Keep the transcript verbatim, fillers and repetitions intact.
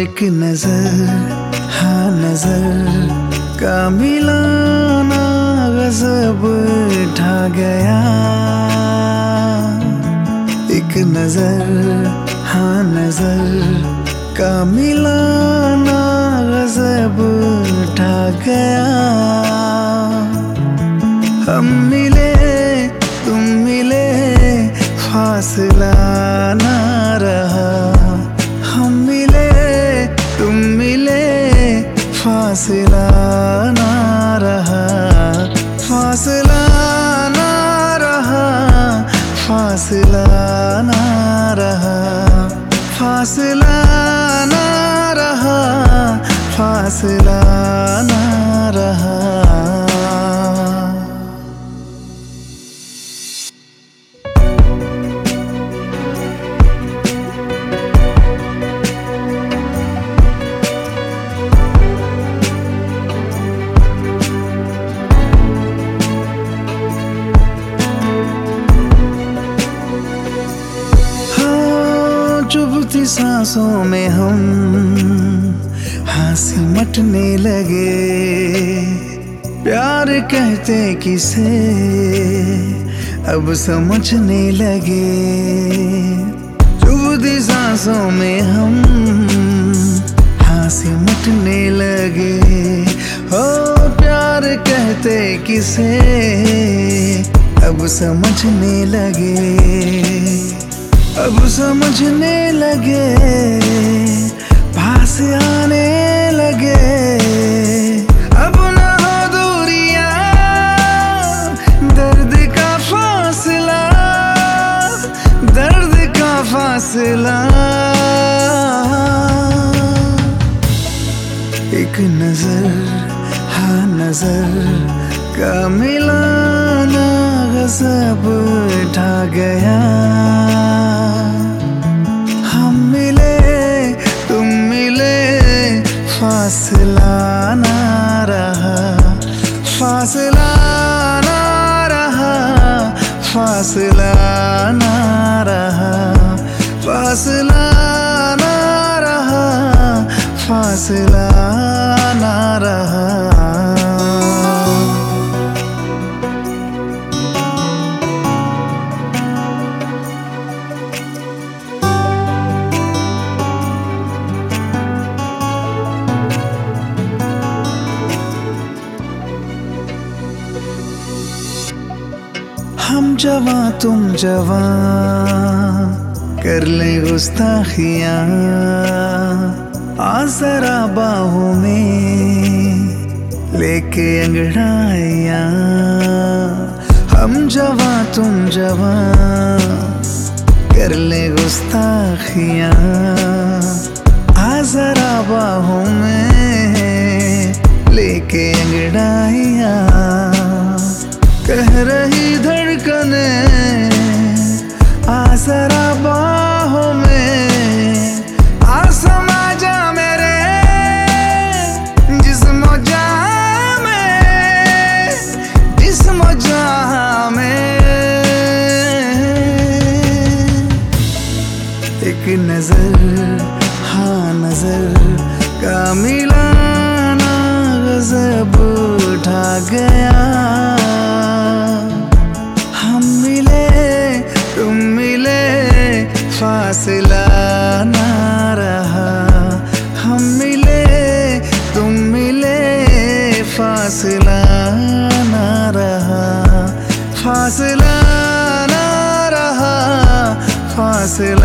एक नजर, हाँ नजर का मिलाना गजब ढा गया। एक नजर, हाँ नजर का मिलाना गजब ढा गया। हम मिले तुम मिले फासला ना रहा। हम मिले तुम मिले फासला ना रहा। फासला ना रहा, फासला ना रहा, फासला ना रहा, फासला ना रहा। चुभती सांसों में हम हाँ सिमटने लगे। प्यार कहते किसे अब समझने लगे। चुभती सांसों में हम हाँ सिमटने लगे। हो प्यार कहते किसे अब समझने लगे। अब समझने लगे, पास आने लगे। अब ना हो दूरियां, दर्द का फासला, दर्द का फासला। एक नजर, हाँ नजर का मिलाना गजब ढा गया। हम मिले तुम मिले फासला ना रहा। फासला ना रहा, फासला ना रहा, फासला ना रहा, फासला ना रहा। हम जवां तुम जवां कर ले गुस्ताखियां। आ जरा बाहों में लेके अंगड़ाइयां। हम जवां तुम जवां कर ले गुस्ताखियां। आ जरा बाहों में लेके अंगड़ाइयां। कह रही धड़कने आ जरा बाहों में। आ समा जा मेरे जिस्मो जां में, जिस्मो जां में। एक नजर, हाँ नजर का मिलाना गजब ढा गया। हम मिले तुम मिले फासला ना रहा। हम मिले तुम मिले फासला ना रहा। फासला ना रहा, फासला